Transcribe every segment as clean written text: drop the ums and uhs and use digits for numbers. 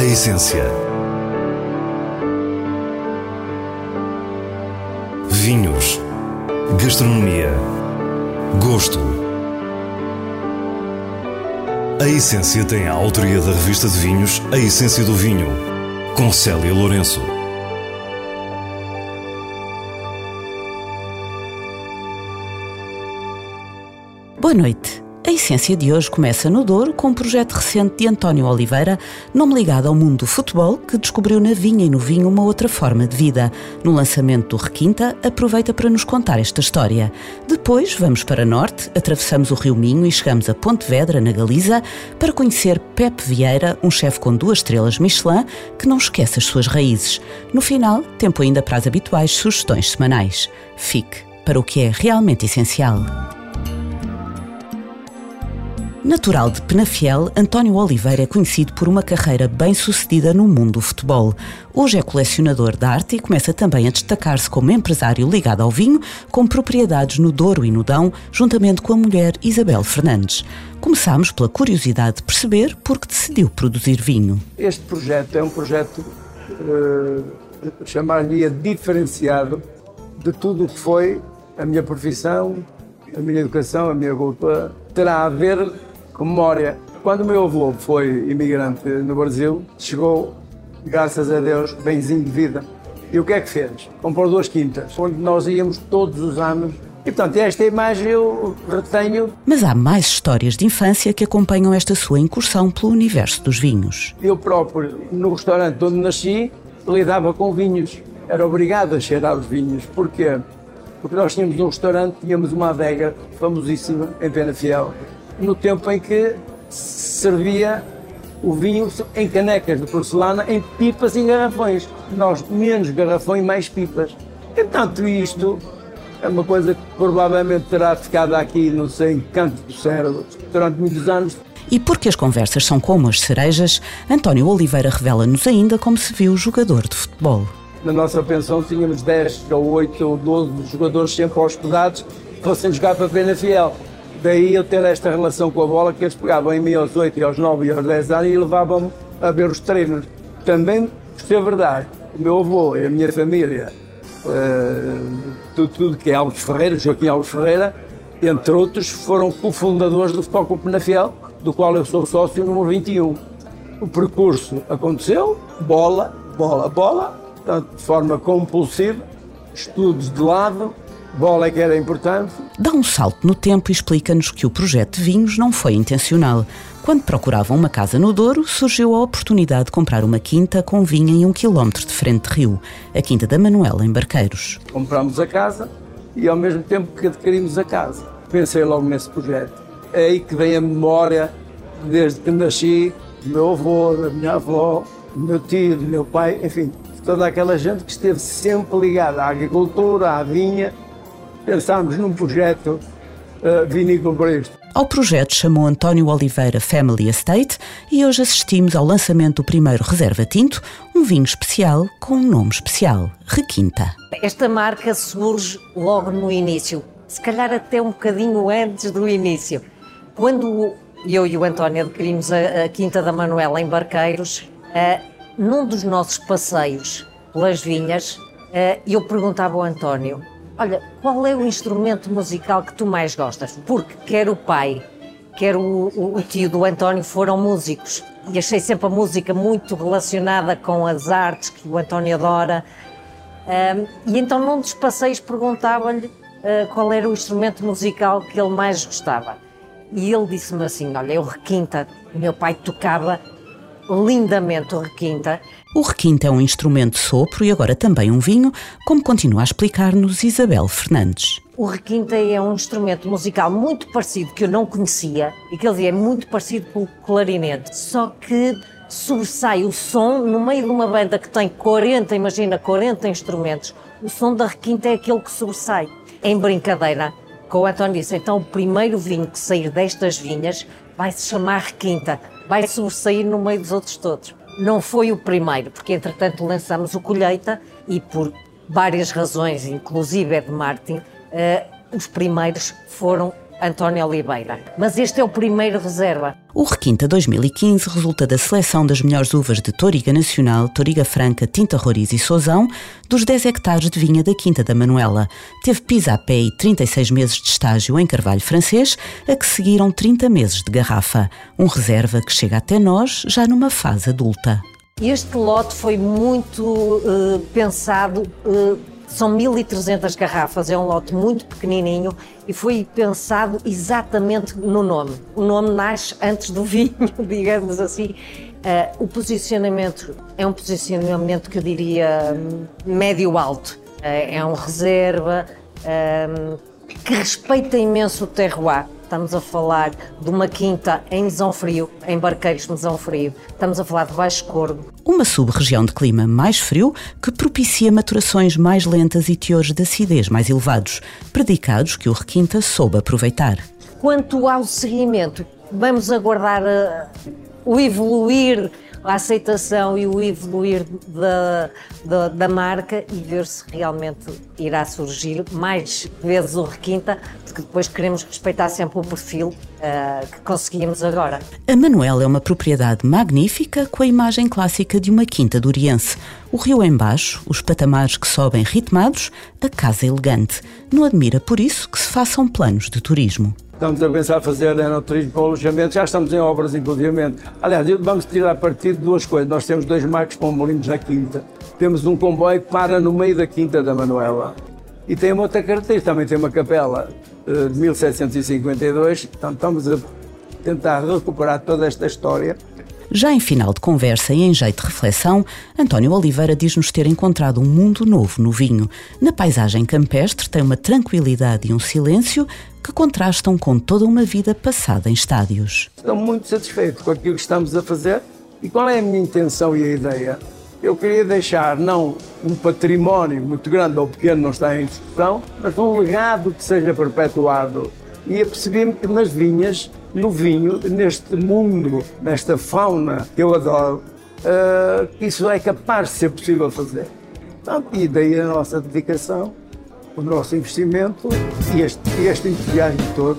A essência. Vinhos. Gastronomia. Gosto. A essência tem a autoria da revista de vinhos A Essência do Vinho, com Célia Lourenço. Boa noite. A essência de hoje começa no Douro com um projeto recente de António Oliveira, nome ligado ao mundo do futebol, que descobriu na vinha e no vinho uma outra forma de vida. No lançamento do Requinta, aproveita para nos contar esta história. Depois vamos para norte, atravessamos o Rio Minho e chegamos a Pontevedra, na Galiza, para conhecer Pepe Vieira, um chefe com 2 estrelas Michelin, que não esquece as suas raízes. No final, tempo ainda para as habituais sugestões semanais. Fique para o que é realmente essencial. Natural de Penafiel, António Oliveira é conhecido por uma carreira bem-sucedida no mundo do futebol. Hoje é colecionador de arte e começa também a destacar-se como empresário ligado ao vinho, com propriedades no Douro e no Dão, juntamente com a mulher Isabel Fernandes. Começámos pela curiosidade de perceber por que decidiu produzir vinho. Este projeto é um projeto, chamar-lhe diferenciado de tudo o que foi a minha profissão, a minha educação, a minha cultura. Terá a ver com memória. Quando o meu avô foi imigrante no Brasil, chegou, graças a Deus, benzinho de vida. E o que é que fez? Comprou 2 quintas, onde nós íamos todos os anos. E, portanto, esta imagem eu retenho. Mas há mais histórias de infância que acompanham esta sua incursão pelo universo dos vinhos. Eu próprio, no restaurante onde nasci, lidava com vinhos. Era obrigado a cheirar os vinhos. Porquê? Porque nós tínhamos um restaurante, tínhamos uma adega famosíssima em Penafiel, no tempo em que se servia o vinho em canecas de porcelana, em pipas e em garrafões. Nós menos garrafões, mais pipas. Portanto, isto é uma coisa que provavelmente terá ficado aqui, não sei, em canto do cérebro, durante muitos anos. E porque as conversas são como as cerejas, António Oliveira revela-nos ainda como se viu jogador de futebol. Na nossa pensão tínhamos 10 ou 8 ou 12 jogadores sempre hospedados que fossem jogar para Penafiel. Daí eu ter esta relação com a bola, que eles pegavam em mim aos 8, aos 9 e aos 10 anos e levavam-me a ver os treinos. Também, por ser verdade, o meu avô e a minha família, tudo que é Alves Ferreira, Joaquim Alves Ferreira, entre outros, foram cofundadores do Futebol Clube Penafiel, do qual eu sou sócio número 21. O percurso aconteceu, bola, portanto, de forma compulsiva, estudos de lado, bola é que era importante. Dá um salto no tempo e explica-nos que o projeto de vinhos não foi intencional. Quando procuravam uma casa no Douro, surgiu a oportunidade de comprar uma quinta com vinha em 1 quilómetro de frente de rio, a Quinta da Manuela, em Barqueiros. Comprámos a casa e, ao mesmo tempo que adquirimos a casa, pensei logo nesse projeto. É aí que vem a memória, desde que nasci, do meu avô, da minha avó, do meu tio, do meu pai, enfim, toda aquela gente que esteve sempre ligada à agricultura, à vinha. Pensámos num projeto vinícola para isto. Ao projeto chamou António Oliveira Family Estate e hoje assistimos ao lançamento do primeiro Reserva Tinto, um vinho especial com um nome especial, Requinta. Esta marca surge logo no início, se calhar até um bocadinho antes do início. Quando eu e o António adquirimos a Quinta da Manuela em Barqueiros, num dos nossos passeios pelas vinhas, eu perguntava ao António: olha, qual é o instrumento musical que tu mais gostas? Porque quer o pai, quer o tio do António foram músicos. E achei sempre a música muito relacionada com as artes, que o António adora. E então num dos passeios perguntava-lhe qual era o instrumento musical que ele mais gostava. E ele disse-me assim: olha, o Requinta. O meu pai tocava lindamente o Requinta. O Requinta é um instrumento de sopro e agora também um vinho, como continua a explicar-nos Isabel Fernandes. O Requinta é um instrumento musical muito parecido, que eu não conhecia, e que ele dizia, é muito parecido com o clarinete, só que sobressai o som no meio de uma banda que tem 40 instrumentos. O som da Requinta é aquele que sobressai. Em brincadeira, com o António disse, então o primeiro vinho que sair destas vinhas vai se chamar Requinta, vai sobressair no meio dos outros todos. Não foi o primeiro, porque entretanto lançamos o Colheita e por várias razões, inclusive de marketing, os primeiros foram António Oliveira. Mas este é o primeiro reserva. O Requinta 2015 resulta da seleção das melhores uvas de Touriga Nacional, Touriga Franca, Tinta Roriz e Sousão, dos 10 hectares de vinha da Quinta da Manuela. Teve pisa a pé e 36 meses de estágio em carvalho francês, a que seguiram 30 meses de garrafa. Um reserva que chega até nós já numa fase adulta. Este lote foi muito pensado, são 1.300 garrafas, é um lote muito pequenininho e foi pensado exatamente no nome. O nome nasce antes do vinho, digamos assim. O posicionamento é um posicionamento que eu diria médio-alto. É um reserva que respeita imenso o terroir. Estamos a falar de uma quinta em Mesão Frio, em Barqueiros, Mesão Frio. Estamos a falar de Baixo Corgo. Uma sub-região de clima mais frio que propicia maturações mais lentas e teores de acidez mais elevados, predicados que o Requinta soube aproveitar. Quanto ao seguimento, vamos aguardar o evoluir, a aceitação e o evoluir da marca e ver se realmente irá surgir mais vezes o Requinta, porque depois queremos respeitar sempre o perfil que conseguimos agora. A Manuela é uma propriedade magnífica com a imagem clássica de uma quinta duriense. O rio embaixo, os patamares que sobem ritmados, a casa elegante. Não admira por isso que se façam planos de turismo. Estamos a pensar fazer enoturismo com alojamento, já estamos em obras, inclusive. Aliás, vamos tirar partido de duas coisas. Nós temos 2 marcos com molinhos na quinta. Temos um comboio que para no meio da quinta da Manuela. E tem uma outra característica, também tem uma capela de 1752. Portanto, estamos a tentar recuperar toda esta história. Já em final de conversa e em jeito de reflexão, António Oliveira diz-nos ter encontrado um mundo novo no vinho. Na paisagem campestre tem uma tranquilidade e um silêncio que contrastam com toda uma vida passada em estádios. Estou muito satisfeito com aquilo que estamos a fazer. E qual é a minha intenção e a ideia? Eu queria deixar não um património muito grande ou pequeno, não está em discussão, mas um legado que seja perpetuado. E apercebi-me que nas vinhas, no vinho, neste mundo, nesta fauna que eu adoro, que isso é capaz de ser possível fazer. Portanto, e daí a nossa dedicação, o nosso investimento e este entusiasmo todo.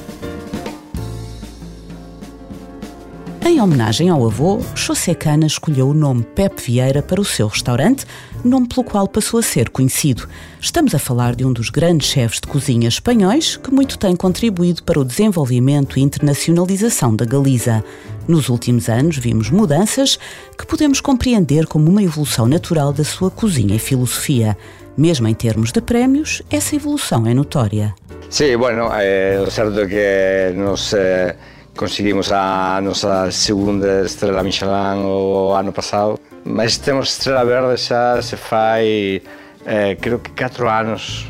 Em homenagem ao avô, José Cana escolheu o nome Pepe Vieira para o seu restaurante, nome pelo qual passou a ser conhecido. Estamos a falar de um dos grandes chefes de cozinha espanhóis que muito tem contribuído para o desenvolvimento e internacionalização da Galiza. Nos últimos anos vimos mudanças que podemos compreender como uma evolução natural da sua cozinha e filosofia. Mesmo em termos de prémios, essa evolução é notória. Sí, bueno, o certo é que nos conseguimos a nosa segunda estrela Michelin o ano pasado, mas temos estrela verde xa se fai, creo que 4 anos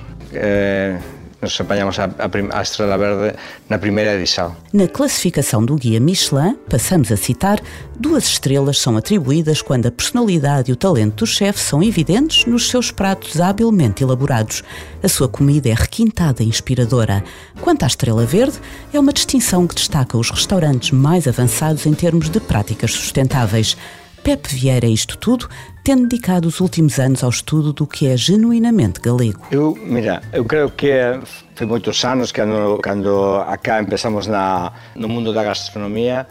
nos apanhamos a estrela verde na primeira edição. Na classificação do guia Michelin, passamos a citar, 2 estrelas são atribuídas quando a personalidade e o talento do chefe são evidentes nos seus pratos habilmente elaborados. A sua comida é requintada e inspiradora. Quanto à estrela verde, é uma distinção que destaca os restaurantes mais avançados em termos de práticas sustentáveis. Pepe Vieira é isto tudo, tendo dedicado os últimos anos ao estudo do que é genuinamente galego. Eu creio que foi moitos anos que cando acá empezamos no mundo da gastronomía,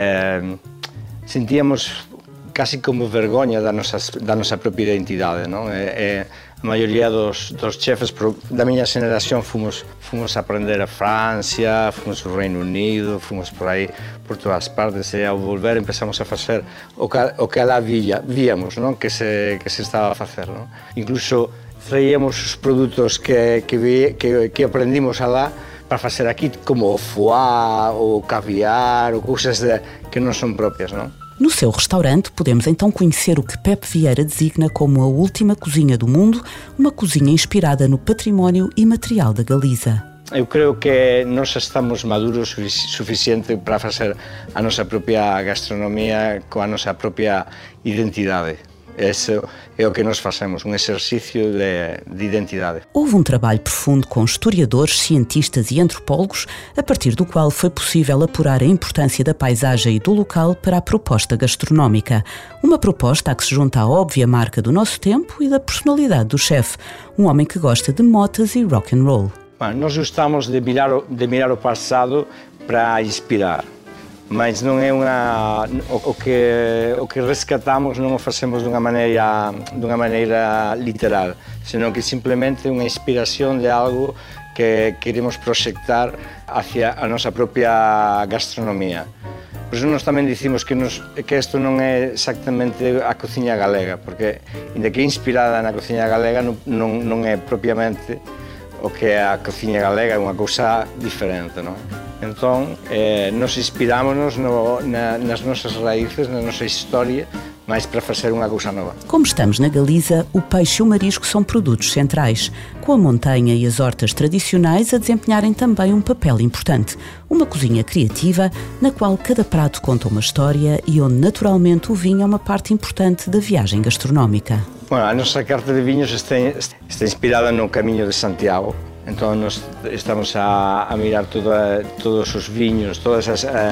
sentíamos casi como vergoña da nosa propia identidade, non? A maioría dos chefes da miña xeración fomos a aprender a Francia, fomos ao Reino Unido, fomos por aí, por todas partes, e ao volver empezamos a facer o que alá víamos, non? Que se estaba a facer, non? Incluso traíamos os produtos que aprendimos alá para facer aquí, como o foie, o caviar, ou cousas que non son propias, non? No seu restaurante, podemos então conhecer o que Pepe Vieira designa como a última cozinha do mundo, uma cozinha inspirada no património imaterial da Galiza. Eu creo que nós estamos maduros suficiente para fazer a nosa propia gastronomía coa nosa propia identidade. Esse é o que nós fazemos, um exercício de identidade. Houve um trabalho profundo com historiadores, cientistas e antropólogos, a partir do qual foi possível apurar a importância da paisagem e do local para a proposta gastronómica. Uma proposta a que se junta a óbvia marca do nosso tempo e da personalidade do chefe, um homem que gosta de motas e rock and roll. Bom, nós gostamos de mirar o passado para inspirar, mas não é o que rescatamos não o fazemos de uma maneira literal, senão que simplesmente uma inspiração de algo que queremos projetar hacia a nossa própria gastronomia. Por isso nós também dizemos que isto não é exatamente a cozinha galega, porque ainda que é inspirada na cozinha galega, não é propriamente o que é a cozinha galega, é uma coisa diferente, não é? Então, nós inspiramos-nos nas nossas raízes, na nossa história, mas para fazer uma coisa nova. Como estamos na Galiza, o peixe e o marisco são produtos centrais, com a montanha e as hortas tradicionais a desempenharem também um papel importante. Uma cozinha criativa, na qual cada prato conta uma história e onde naturalmente o vinho é uma parte importante da viagem gastronómica. Bom, a nossa carta de vinhos está inspirada no Caminho de Santiago. Então nós estamos a mirar todos os vinhos, todos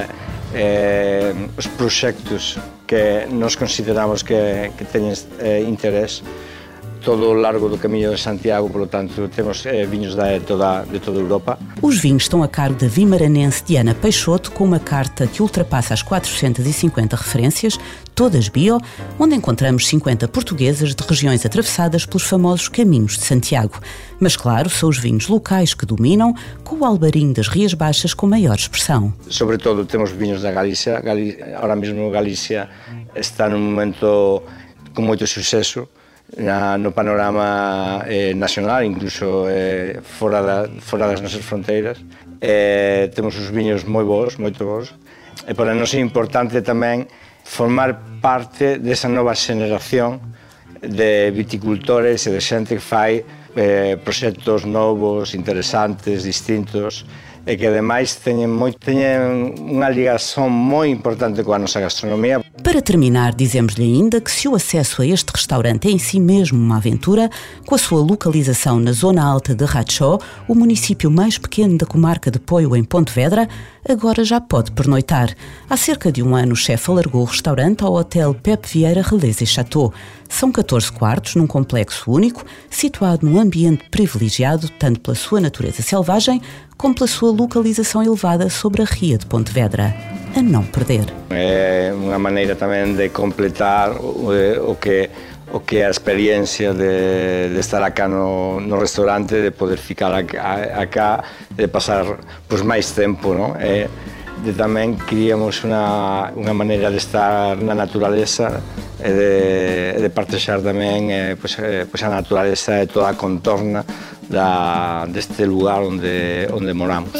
os projetos que nós consideramos que têm interesse todo o largo do Caminho de Santiago, portanto temos vinhos de toda a Europa. Os vinhos estão a cargo da vimaranense Diana Peixoto, com uma carta que ultrapassa as 450 referências, todas bio, onde encontramos 50 portuguesas de regiões atravessadas pelos famosos Caminhos de Santiago. Mas claro, são os vinhos locais que dominam, com o albarinho das Rias Baixas com maior expressão. Sobretudo temos vinhos da Galícia. Agora mesmo Galícia está num momento com muito sucesso no panorama nacional, incluso fora das nossas fronteiras. Temos os vinhos muito bons. E para nós é importante também formar parte dessa nova geração de viticultores e de xente que fai proxectos novos, interesantes, distintos, e que ademais teñen unha ligación moi importante coa nosa gastronomía. Para terminar, dizemos-lhe ainda que se o acesso a este restaurante é em si mesmo uma aventura, com a sua localização na zona alta de Ratxó, o município mais pequeno da comarca de Poio, em Pontevedra, agora já pode pernoitar. Há cerca de um ano o chefe alargou o restaurante ao Hotel Pepe Vieira Relés e Chateau. São 14 quartos num complexo único, situado num ambiente privilegiado, tanto pela sua natureza selvagem, como pela sua localização elevada sobre a Ria de Pontevedra. A não perder. É uma maneira também de completar o que é a experiência de estar acá no restaurante, de poder ficar acá, de passar mais tempo, não? Também criamos uma maneira de estar na natureza e de partilhar também a natureza e toda a contorna deste lugar onde moramos.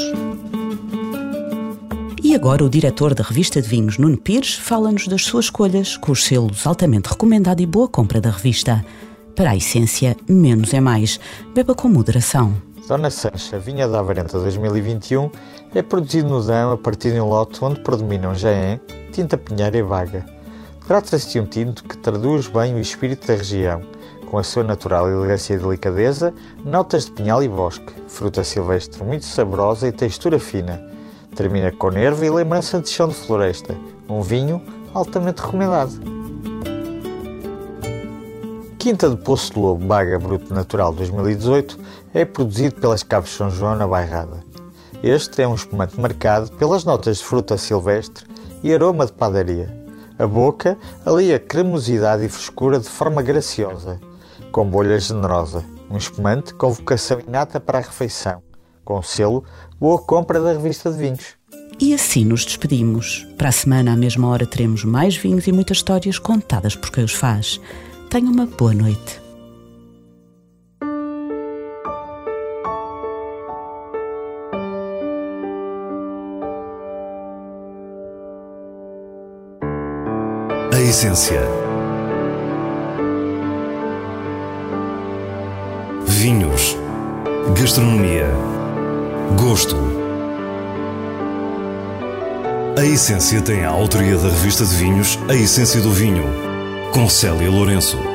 E agora o diretor da revista de vinhos, Nuno Pires, fala-nos das suas escolhas, com os selos altamente recomendado e boa compra da revista. Para a essência, menos é mais. Beba com moderação. Dona Sancha, Vinha da Avarenta 2021, é produzido no Dão a partir de um lote onde predominam Jaén, Tinta Pinheira e Vaga. Trata-se de um tinto que traduz bem o espírito da região, com a sua natural elegância e delicadeza, notas de pinhal e bosque, fruta silvestre muito saborosa e textura fina. Termina com nervo e lembrança de chão de floresta, um vinho altamente recomendado. Quinta do Poço de Lobo, Baga Bruto Natural 2018, é produzido pelas Caves São João na Bairrada. Este é um espumante marcado pelas notas de fruta silvestre e aroma de padaria. A boca alia cremosidade e frescura de forma graciosa, com bolha generosa, um espumante com vocação inata para a refeição, com selo Boa Compra da Revista de Vinhos. E assim nos despedimos. Para a semana, à mesma hora, teremos mais vinhos e muitas histórias contadas por quem os faz. Tenha uma boa noite. A essência. Vinhos. Gastronomia. Gosto. A Essência tem a autoria da revista de vinhos A Essência do Vinho, com Célia Lourenço.